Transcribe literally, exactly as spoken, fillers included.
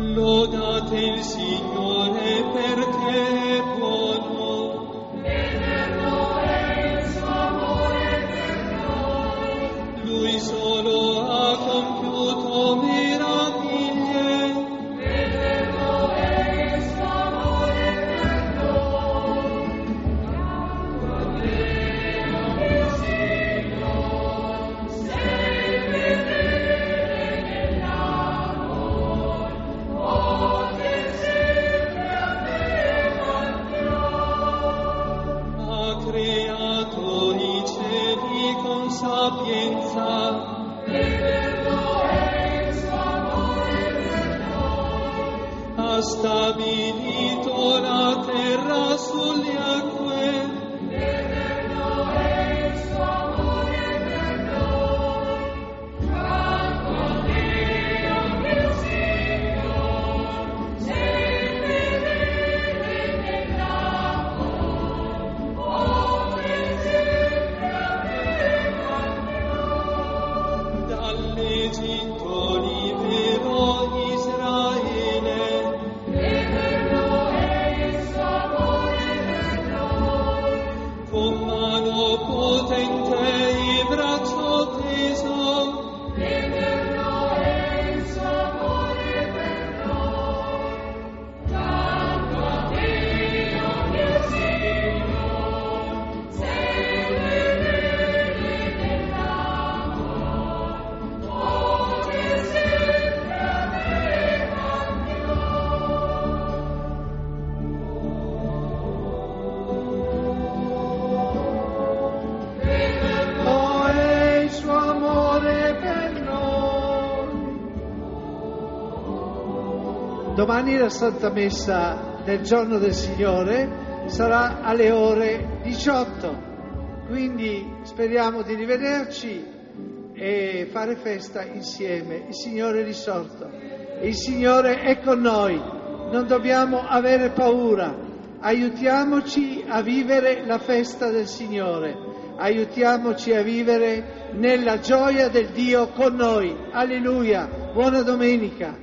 Lodate il Signore perché è buono. Eterno è il suo amore per noi. Lui solo ha compiuto meraviglie. Eterno è il suo amore per noi. Dio mio Signore, sei fedele nell'amor, poter sempre a te Ha creato i cieli con sapienza. Eterno è il suo amore per noi. Ha stabilito la terra sulle acque. Eterno è il suo amore per noi. Santo Dio mio Signore, sei fedele nell'amor, poter sempre a te Dall'Egitto liberò Israele. Eterno è il suo amore per noi. Con mano potente e braccio teso. Eterno è il suo amore per noi. Santo Dio mio Signore, sei fedele nell'amor, poter sempre a te Oh, è il suo amore per noi. Domani la Santa Messa del Giorno del Signore sarà alle ore diciotto, quindi speriamo di rivederci e fare festa insieme. Il Signore è risorto, il Signore è con noi, non dobbiamo avere paura, aiutiamoci a vivere la festa del Signore. Aiutiamoci a vivere nella gioia del Dio con noi. Alleluia. Buona domenica.